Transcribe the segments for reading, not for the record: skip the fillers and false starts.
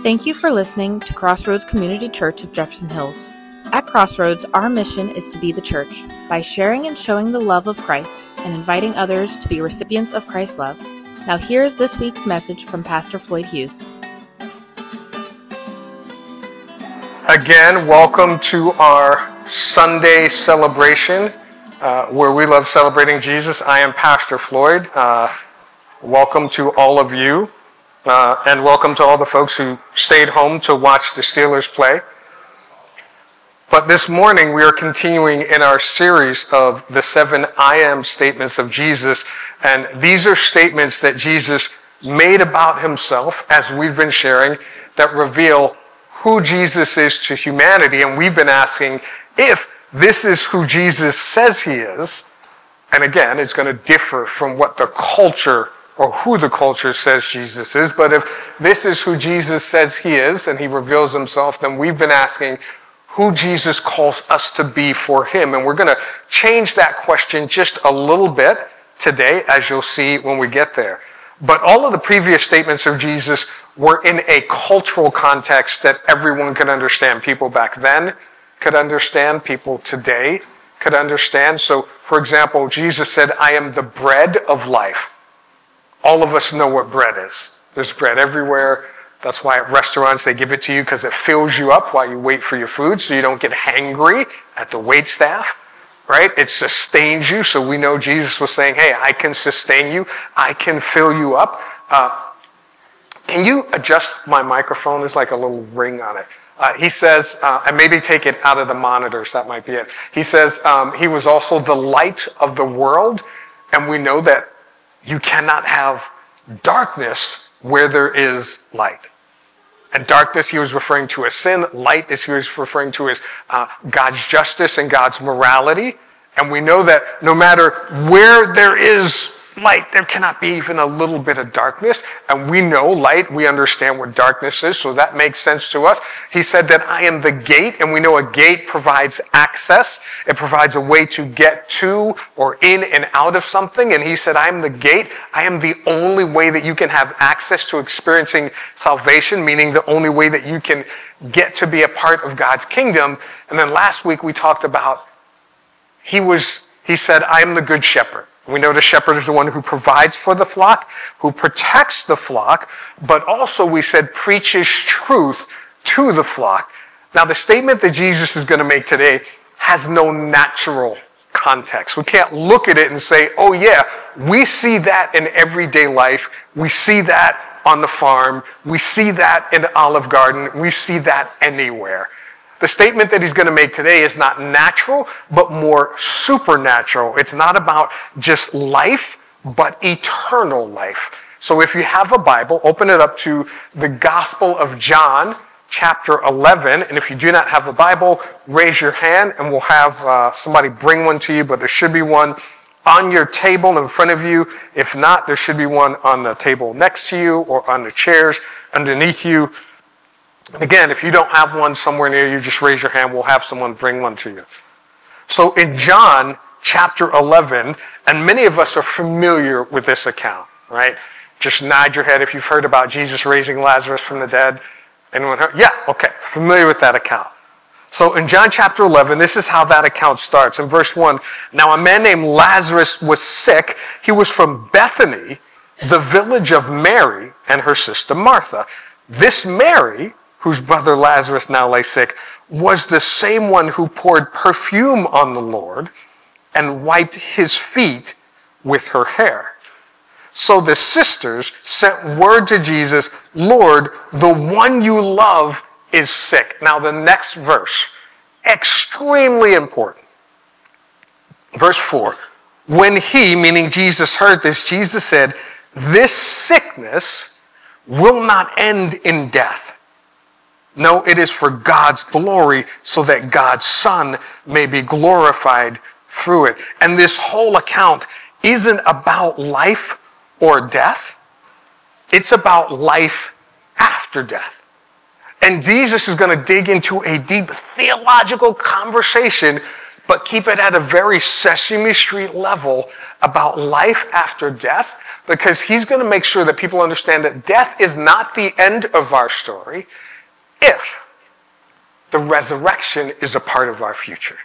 Thank you for listening to Crossroads Community Church of Jefferson Hills. At Crossroads, our mission is to be the church by sharing and showing the love of Christ and inviting others to be recipients of Christ's love. Now here's this week's message from Pastor Floyd Hughes. Again, welcome to our Sunday celebration where we love celebrating Jesus. I am Pastor Floyd. Welcome to all of you. And welcome to all the folks who stayed home to watch the Steelers play. But this morning we are continuing in our series of the 7 I am statements of Jesus. And these are statements that Jesus made about himself, as we've been sharing, that reveal who Jesus is to humanity. And we've been asking if this is who Jesus says he is. And again, it's going to differ from what the culture or who the culture says Jesus is. But if this is who Jesus says he is and he reveals himself, then we've been asking who Jesus calls us to be for him. And we're going to change that question just a little bit today, as you'll see when we get there. But all of the previous statements of Jesus were in a cultural context that everyone could understand. People back then could understand. People today could understand. So, for example, Jesus said, "I am the bread of life." All of us know what bread is. There's bread everywhere. That's why at restaurants they give it to you, because it fills you up while you wait for your food, so you don't get hangry at the wait staff, right? It sustains you. So we know Jesus was saying, hey, I can sustain you. I can fill you up. Can you adjust my microphone? There's like a little ring on it. He says, and maybe take it out of the monitors. That might be it. He says he was also the light of the world. And we know that you cannot have darkness where there is light. And darkness he was referring to as sin. Light is he was referring to as God's justice and God's morality. And we know that no matter where there is light, there cannot be even a little bit of darkness. And we know light, we understand what darkness is, so that makes sense to us. He said that I am the gate, and we know a gate provides access. It provides a way to get to or in and out of something. And he said, I am the gate. I am the only way that you can have access to experiencing salvation, meaning the only way that you can get to be a part of God's kingdom. And then last week we talked about, he said, I am the good shepherd. We know the shepherd is the one who provides for the flock, who protects the flock, but also we said preaches truth to the flock. Now the statement that Jesus is going to make today has no natural context. We can't look at it and say, oh yeah, we see that in everyday life. We see that on the farm. We see that in the Olive Garden. We see that anywhere. The statement that he's going to make today is not natural, but more supernatural. It's not about just life, but eternal life. So if you have a Bible, open it up to the Gospel of John, chapter 11. And if you do not have a Bible, raise your hand and we'll have somebody bring one to you. But there should be one on your table in front of you. If not, there should be one on the table next to you or on the chairs underneath you. Again, if you don't have one somewhere near you, just raise your hand. We'll have someone bring one to you. So in John chapter 11, and many of us are familiar with this account, right? Just nod your head if you've heard about Jesus raising Lazarus from the dead. Anyone heard? Yeah, okay, familiar with that account. So in John chapter 11, this is how that account starts. In verse 1, now a man named Lazarus was sick. He was from Bethany, the village of Mary and her sister Martha. This Mary, whose brother Lazarus now lay sick, was the same one who poured perfume on the Lord and wiped his feet with her hair. So the sisters sent word to Jesus, Lord, the one you love is sick. Now the next verse, extremely important. Verse 4, when he, meaning Jesus, heard this, Jesus said, this sickness will not end in death. No, it is for God's glory, so that God's Son may be glorified through it. And this whole account isn't about life or death. It's about life after death. And Jesus is going to dig into a deep theological conversation but keep it at a very Sesame Street level about life after death, because he's going to make sure that people understand that death is not the end of our story if the resurrection is a part of our future.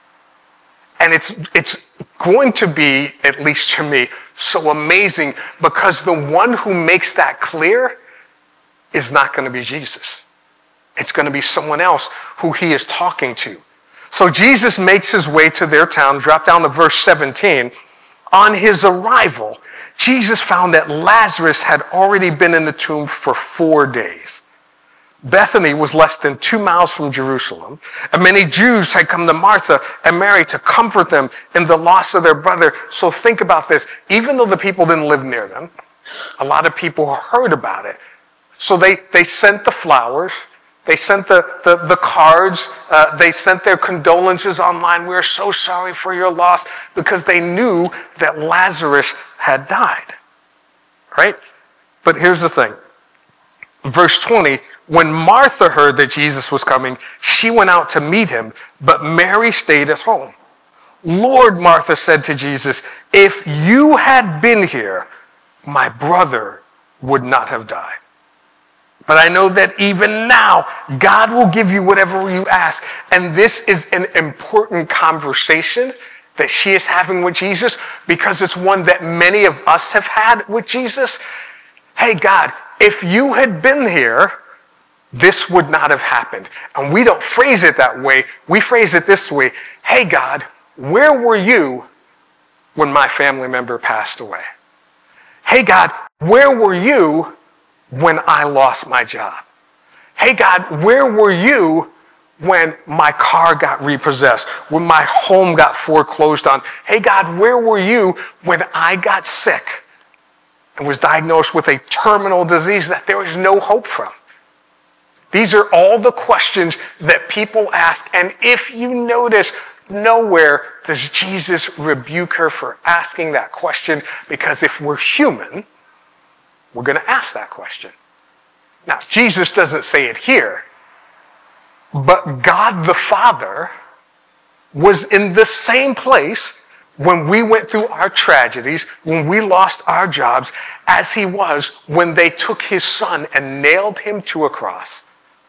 And it's going to be, at least to me, so amazing, because the one who makes that clear is not going to be Jesus. It's going to be someone else who he is talking to. So Jesus makes his way to their town. Drop down to verse 17. On his arrival, Jesus found that Lazarus had already been in the tomb for 4 days. Bethany was less than 2 miles from Jerusalem, and many Jews had come to Martha and Mary to comfort them in the loss of their brother. So think about this. Even though the people didn't live near them, a lot of people heard about it. So they sent the flowers, they sent the cards, they sent their condolences online. We're so sorry for your loss, because they knew that Lazarus had died, right? But here's the thing. Verse 20, when Martha heard that Jesus was coming, she went out to meet him, but Mary stayed at home. Lord, Martha said to Jesus, if you had been here, my brother would not have died. But I know that even now, God will give you whatever you ask. And this is an important conversation that she is having with Jesus, because it's one that many of us have had with Jesus. Hey, God, if you had been here, this would not have happened. And we don't phrase it that way. We phrase it this way. Hey, God, where were you when my family member passed away? Hey, God, where were you when I lost my job? Hey, God, where were you when my car got repossessed, when my home got foreclosed on? Hey, God, where were you when I got sick and was diagnosed with a terminal disease that there was no hope from? These are all the questions that people ask. And if you notice, nowhere does Jesus rebuke her for asking that question, because if we're human, we're going to ask that question. Now, Jesus doesn't say it here, but God the Father was in the same place when we went through our tragedies, when we lost our jobs, as he was when they took his son and nailed him to a cross.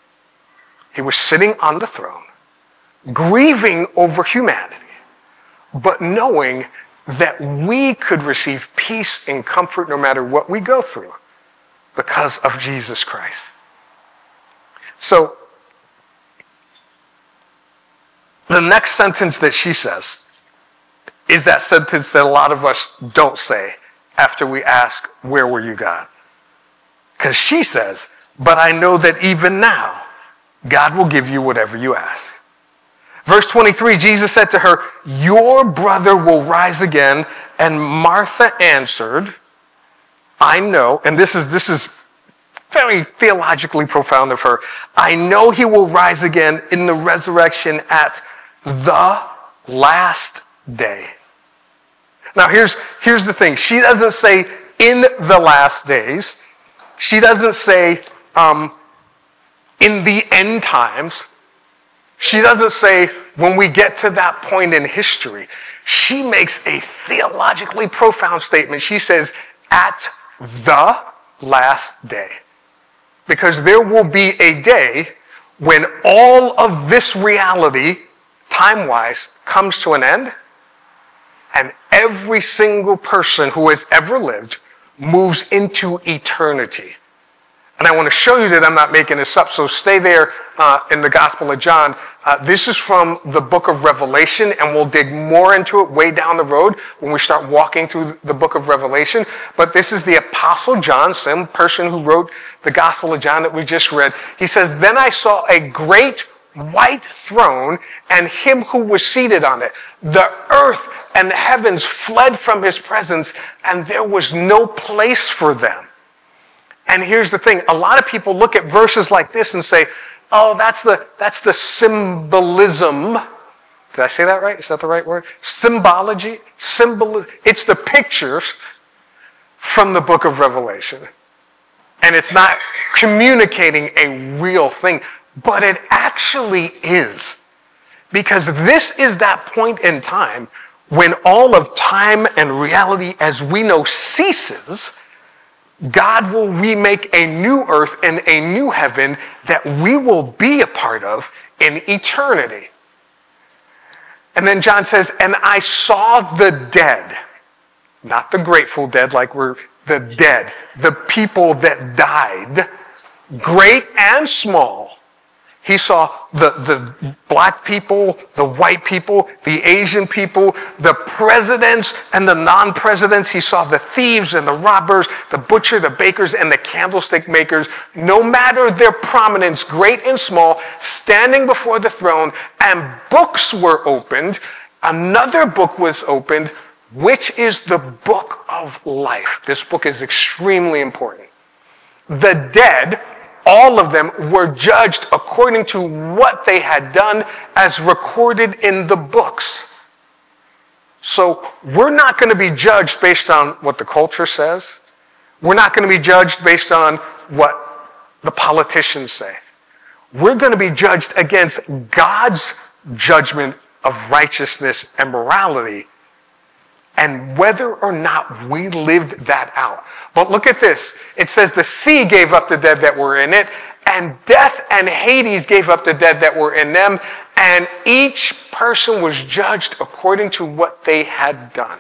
He was sitting on the throne, grieving over humanity, but knowing that we could receive peace and comfort no matter what we go through because of Jesus Christ. So, the next sentence that she says is that sentence that a lot of us don't say after we ask, where were you, God? Because she says, but I know that even now, God will give you whatever you ask. Verse 23, Jesus said to her, your brother will rise again. And Martha answered, I know, and this is very theologically profound of her, I know he will rise again in the resurrection at the last day. Now here's the thing. She doesn't say in the last days. She doesn't say in the end times. She doesn't say when we get to that point in history. She makes a theologically profound statement. She says, at the last day. Because there will be a day when all of this reality, time-wise, comes to an end, and every single person who has ever lived moves into eternity. And I want to show you that I'm not making this up, so stay there in the Gospel of John. This is from the book of Revelation, and we'll dig more into it way down the road when we start walking through the book of Revelation. But this is the Apostle John, same person who wrote the Gospel of John that we just read. He says, then I saw a great white throne and him who was seated on it. The earth and the heavens fled from his presence, and there was no place for them. And here's the thing. A lot of people look at verses like this and say, oh, that's the symbolism. Did I say that right? Is that the right word? Symbology. It's the pictures from the book of Revelation. And it's not communicating a real thing, but it actually is. Because this is that point in time when all of time and reality as we know ceases. God will remake a new earth and a new heaven that we will be a part of in eternity. And then John says, and I saw the dead, not the Grateful Dead, like we're the dead, the people that died, great and small. He saw the black people, the white people, the Asian people, the presidents and the non-presidents. He saw the thieves and the robbers, the butcher, the bakers, and the candlestick makers, no matter their prominence, great and small, standing before the throne, and books were opened. Another book was opened, which is the book of life. This book is extremely important. The dead, all of them, were judged according to what they had done as recorded in the books. So we're not going to be judged based on what the culture says. We're not going to be judged based on what the politicians say. We're going to be judged against God's judgment of righteousness and morality, and whether or not we lived that out. But look at this. It says the sea gave up the dead that were in it, and death and Hades gave up the dead that were in them, and each person was judged according to what they had done.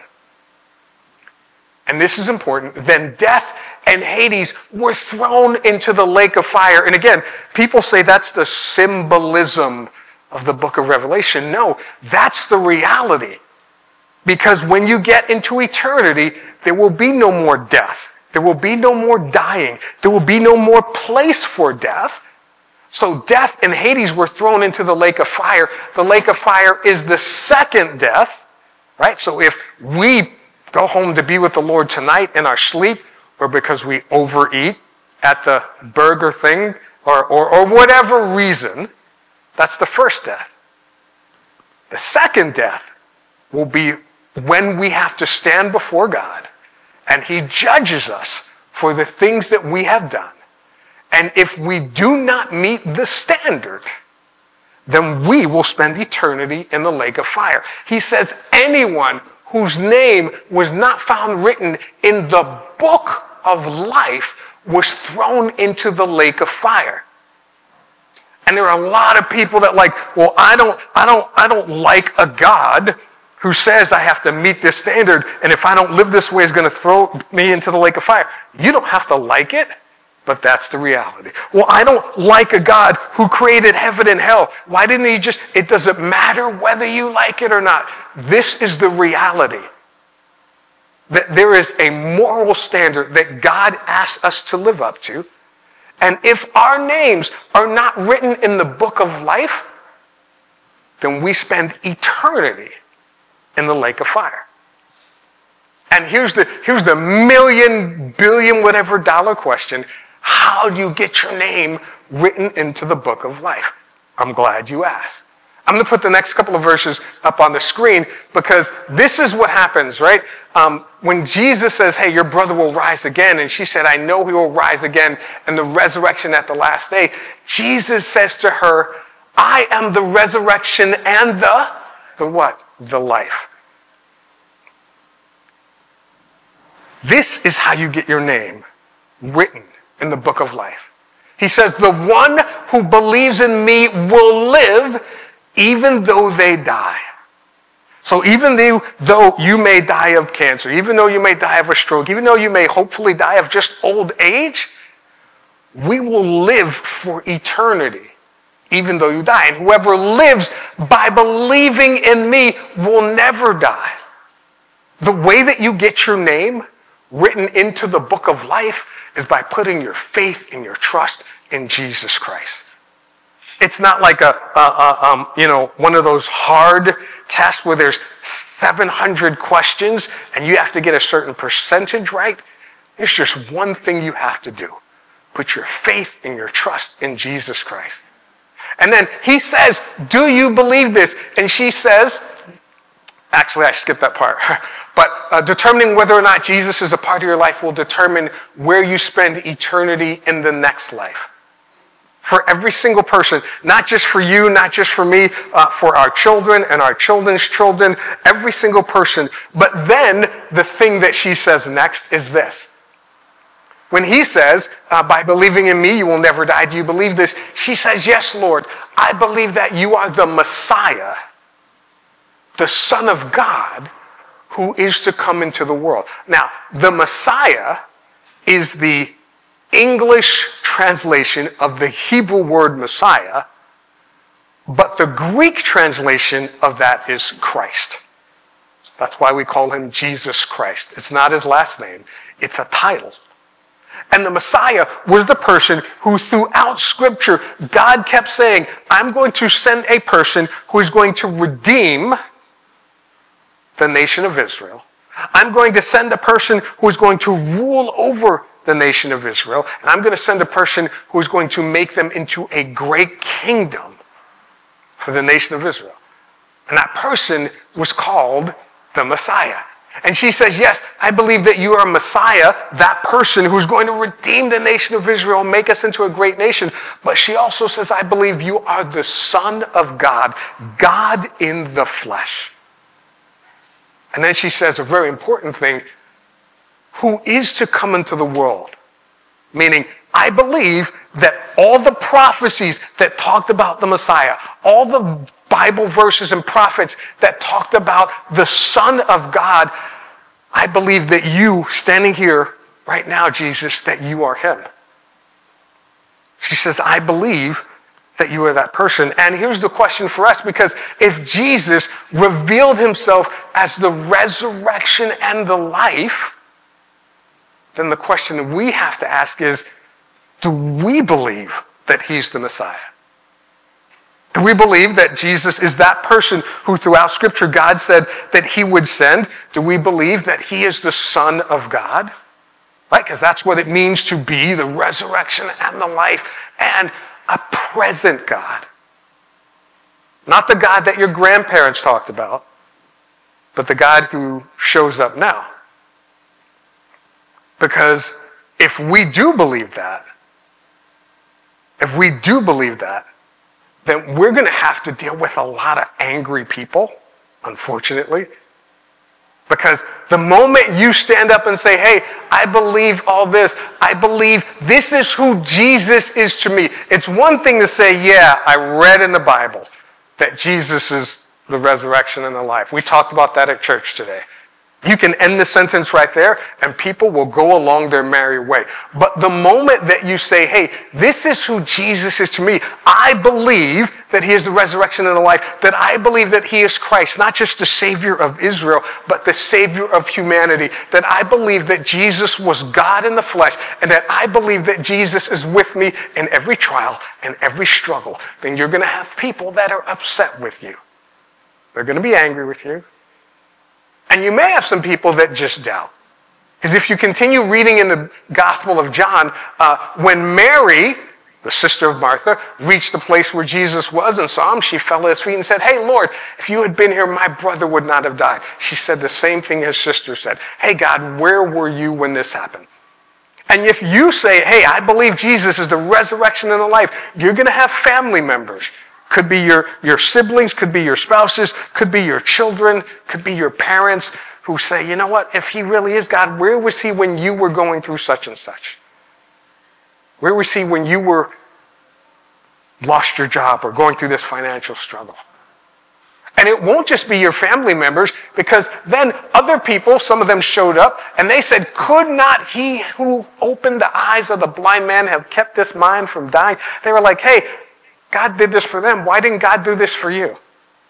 And this is important. Then death and Hades were thrown into the lake of fire. And again, people say that's the symbolism of the book of Revelation. No, that's the reality. Because when you get into eternity, there will be no more death. There will be no more dying. There will be no more place for death. So death and Hades were thrown into the lake of fire. The lake of fire is the second death, right? So if we go home to be with the Lord tonight in our sleep, or because we overeat at the burger thing, or whatever reason, that's the first death. The second death will be when we have to stand before God and He judges us for the things that we have done. And if we do not meet the standard, then we will spend eternity in the lake of fire. He says anyone whose name was not found written in the book of life was thrown into the lake of fire. And there are a lot of people that well, I don't like a God who says I have to meet this standard, and if I don't live this way, is going to throw me into the lake of fire. You don't have to like it, but that's the reality. Well, I don't like a God who created heaven and hell. Why didn't He just, it doesn't matter whether you like it or not. This is the reality. That there is a moral standard that God asks us to live up to. And if our names are not written in the book of life, then we spend eternity in the lake of fire. And here's the million, billion, whatever dollar question. How do you get your name written into the book of life? I'm glad you asked. I'm going to put the next couple of verses up on the screen because this is what happens, right? When Jesus says, hey, your brother will rise again, and she said, I know he will rise again in the resurrection at the last day. Jesus says to her, I am the resurrection and the what? The life. This is how you get your name written in the book of life. He says, the one who believes in me will live even though they die. So even though you may die of cancer, even though you may die of a stroke, even though you may hopefully die of just old age, we will live for eternity, even though you die. And whoever lives by believing in me will never die. The way that you get your name written into the book of life is by putting your faith and your trust in Jesus Christ. It's not like one of those hard tests where there's 700 questions and you have to get a certain percentage right. There's just one thing you have to do. Put your faith and your trust in Jesus Christ. And then he says, do you believe this? And she says, actually, I skipped that part. But determining whether or not Jesus is a part of your life will determine where you spend eternity in the next life. For every single person, not just for you, not just for me, for our children and our children's children, every single person. But then the thing that she says next is this. When he says, by believing in me, you will never die. Do you believe this? She says, yes, Lord. I believe that you are the Messiah, the Son of God, who is to come into the world. Now, the Messiah is the English translation of the Hebrew word Messiah, but the Greek translation of that is Christ. That's why we call him Jesus Christ. It's not his last name. It's a title. And the Messiah was the person who throughout Scripture, God kept saying, I'm going to send a person who is going to redeem the nation of Israel. I'm going to send a person who is going to rule over the nation of Israel. And I'm going to send a person who is going to make them into a great kingdom for the nation of Israel. And that person was called the Messiah. And she says, yes, I believe that you are Messiah, that person who's going to redeem the nation of Israel and make us into a great nation. But she also says, I believe you are the Son of God, God in the flesh. And then she says a very important thing, who is to come into the world. Meaning, I believe that all the prophecies that talked about the Messiah, all the Bible verses and prophets that talked about the Son of God, I believe that you, standing here right now, Jesus, that you are him. She says, I believe that you are that person. And here's the question for us, because if Jesus revealed himself as the resurrection and the life, then the question we have to ask is, do we believe that he's the Messiah? Do we believe that Jesus is that person who throughout Scripture God said that he would send? Do we believe that he is the Son of God? Right? Because that's what it means to be the resurrection and the life and a present God. Not the God that your grandparents talked about, but the God who shows up now. Because if we do believe that, then we're going to have to deal with a lot of angry people, unfortunately. Because the moment you stand up and say, hey, I believe all this, I believe this is who Jesus is to me. It's one thing to say, yeah, I read in the Bible that Jesus is the resurrection and the life. We talked about that at church today. You can end the sentence right there, and people will go along their merry way. But the moment that you say, hey, this is who Jesus is to me, I believe that he is the resurrection and the life, that I believe that he is Christ, not just the Savior of Israel, but the Savior of humanity, that I believe that Jesus was God in the flesh, and that I believe that Jesus is with me in every trial and every struggle, then you're going to have people that are upset with you. They're going to be angry with you. And you may have some people that just doubt. Because if you continue reading in the Gospel of John, when Mary, the sister of Martha, reached the place where Jesus was and saw him, she fell at his feet and said, hey, Lord, if you had been here, my brother would not have died. She said the same thing his sister said. Hey, God, where were you when this happened? And if you say, hey, I believe Jesus is the resurrection and the life, you're going to have family members. Could be your siblings, could be your spouses, could be your children, could be your parents who say, you know what, if he really is God, where was he when you were going through such and such? Where was he when you were lost your job or going through this financial struggle? And it won't just be your family members, because then other people, some of them showed up, and they said, could not he who opened the eyes of the blind man have kept this man from dying? They were like, hey, God did this for them. Why didn't God do this for you?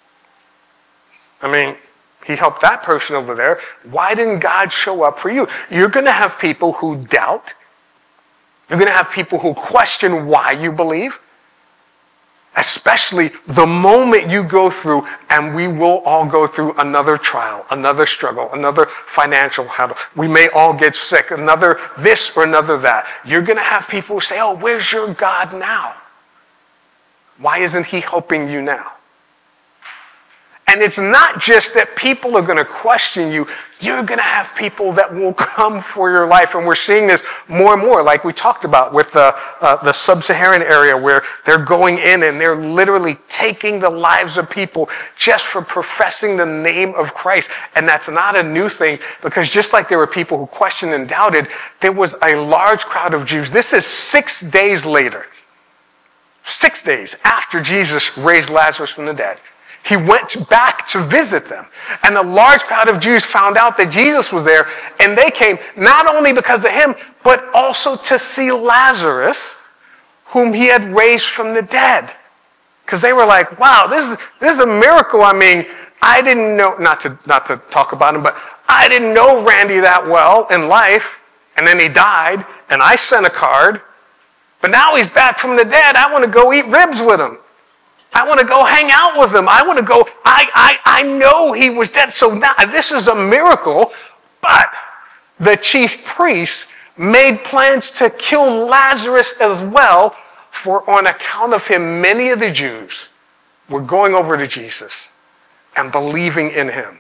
I mean, he helped that person over there. Why didn't God show up for you? You're going to have people who doubt. You're going to have people who question why you believe. Especially the moment you go through, and we will all go through another trial, another struggle, another financial battle. We may all get sick, another this or another that. You're going to have people who say, oh, where's your God now? Why isn't he helping you now? And it's not just that people are going to question you. You're going to have people that will come for your life. And we're seeing this more and more, like we talked about with the sub-Saharan area, where they're going in and they're literally taking the lives of people just for professing the name of Christ. And that's not a new thing, because just like there were people who questioned and doubted, there was a large crowd of Jews. This is 6 days later. 6 days after Jesus raised Lazarus from the dead. He went back to visit them. And a large crowd of Jews found out that Jesus was there, and they came not only because of him, but also to see Lazarus, whom he had raised from the dead. Because they were like, wow, this is a miracle. I mean, I didn't know, not to talk about him, but I didn't know Randy that well in life, and then he died, and I sent a card, but now he's back from the dead. I want to go eat ribs with him. I want to go hang out with him. I want to go, I know he was dead. So now this is a miracle. But the chief priests made plans to kill Lazarus as well, for on account of him, many of the Jews were going over to Jesus and believing in him.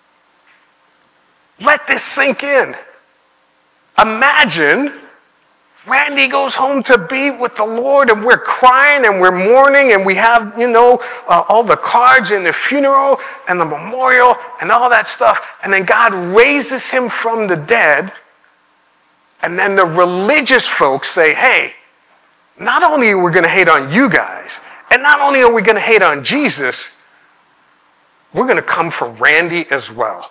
Let this sink in. Imagine Randy goes home to be with the Lord, and we're crying and we're mourning, and we have, all the cards and the funeral and the memorial and all that stuff. And then God raises him from the dead. And then the religious folks say, hey, not only are we going to hate on you guys, and not only are we going to hate on Jesus, we're going to come for Randy as well.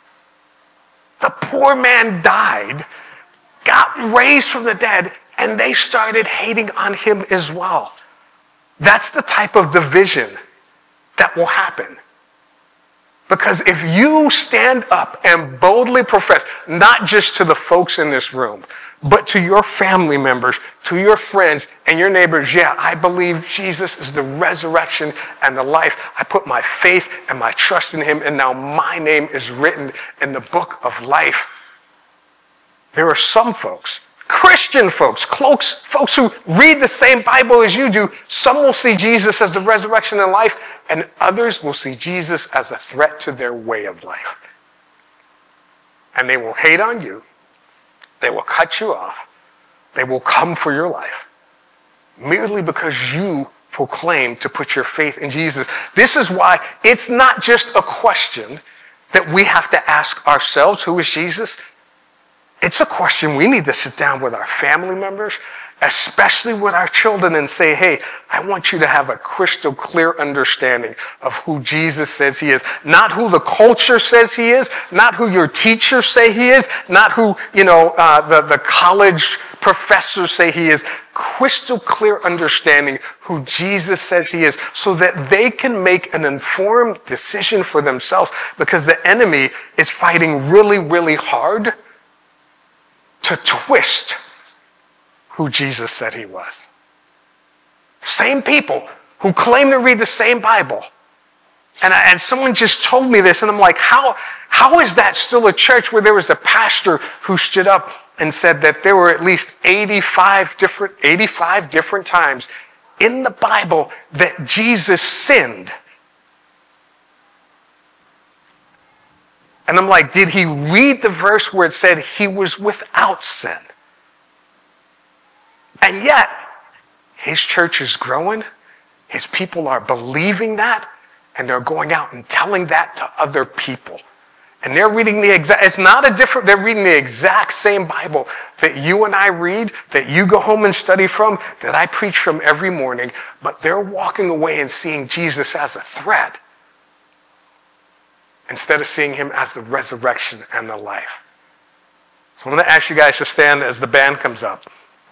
The poor man died, got raised from the dead, and they started hating on him as well. That's the type of division that will happen. Because if you stand up and boldly profess, not just to the folks in this room, but to your family members, to your friends and your neighbors, yeah, I believe Jesus is the resurrection and the life. I put my faith and my trust in him, and now my name is written in the book of life. There are some folks, Christian folks, folks who read the same Bible as you do. Some will see Jesus as the resurrection and life, and others will see Jesus as a threat to their way of life. And they will hate on you. They will cut you off. They will come for your life merely because you proclaim to put your faith in Jesus. This is why it's not just a question that we have to ask ourselves, who is Jesus? It's a question we need to sit down with our family members, especially with our children, and say, hey, I want you to have a crystal clear understanding of who Jesus says he is. Not who the culture says he is, not who your teachers say he is, not who, the college professors say he is. Crystal clear understanding who Jesus says he is, so that they can make an informed decision for themselves, because the enemy is fighting really, really hard to twist who Jesus said he was. Same people who claim to read the same Bible. And someone just told me this, and I'm like, how is that still a church where there was a pastor who stood up and said that there were at least 85 different times in the Bible that Jesus sinned? And I'm like, did he read the verse where it said he was without sin? And yet, his church is growing. His people are believing that, and they're going out and telling that to other people. And they're reading they're reading the exact same Bible that you and I read, that you go home and study from, that I preach from every morning, but they're walking away and seeing Jesus as a threat, instead of seeing him as the resurrection and the life. So I'm going to ask you guys to stand as the band comes up.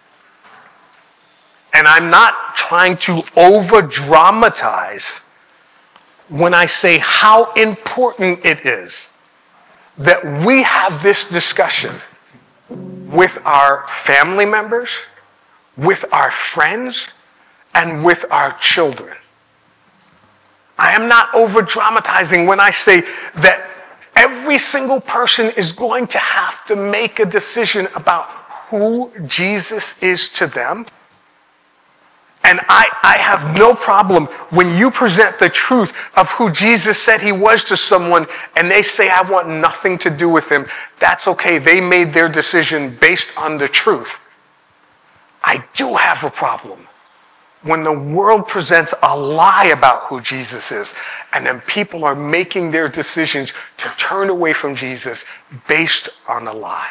And I'm not trying to over-dramatize when I say how important it is that we have this discussion with our family members, with our friends, and with our children. I am not over-dramatizing when I say that every single person is going to have to make a decision about who Jesus is to them. And I have no problem when you present the truth of who Jesus said he was to someone and they say, I want nothing to do with him. That's okay. They made their decision based on the truth. I do have a problem when the world presents a lie about who Jesus is, and then people are making their decisions to turn away from Jesus based on a lie.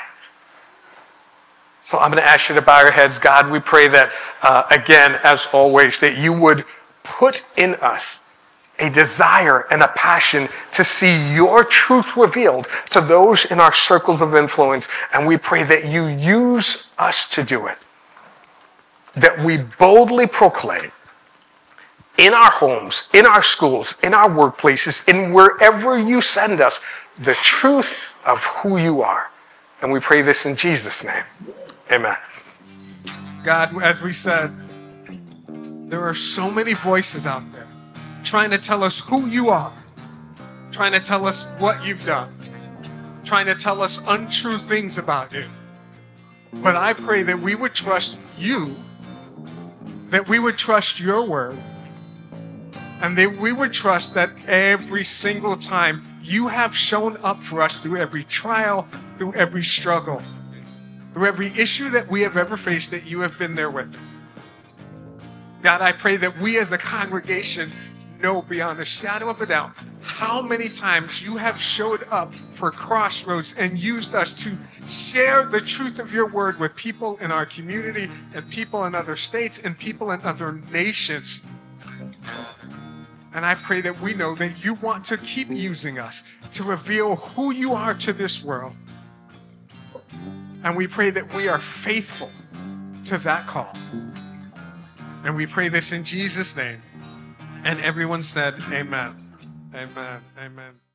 So I'm going to ask you to bow your heads. God, we pray that, again, as always, that you would put in us a desire and a passion to see your truth revealed to those in our circles of influence. And we pray that you use us to do it. That we boldly proclaim in our homes, in our schools, in our workplaces, in wherever you send us, the truth of who you are. And we pray this in Jesus' name. Amen. God, as we said, there are so many voices out there trying to tell us who you are, trying to tell us what you've done, trying to tell us untrue things about you. But I pray that we would trust you, that we would trust your word, and that we would trust that every single time you have shown up for us through every trial, through every struggle, through every issue that we have ever faced, that you have been there with us. God, I pray that we as a congregation know beyond a shadow of a doubt how many times you have showed up for Crossroads and used us to share the truth of your word with people in our community and people in other states and people in other nations. And I pray that we know that you want to keep using us to reveal who you are to this world. And we pray that we are faithful to that call. And we pray this in Jesus' name. And everyone said, amen. Amen. Amen.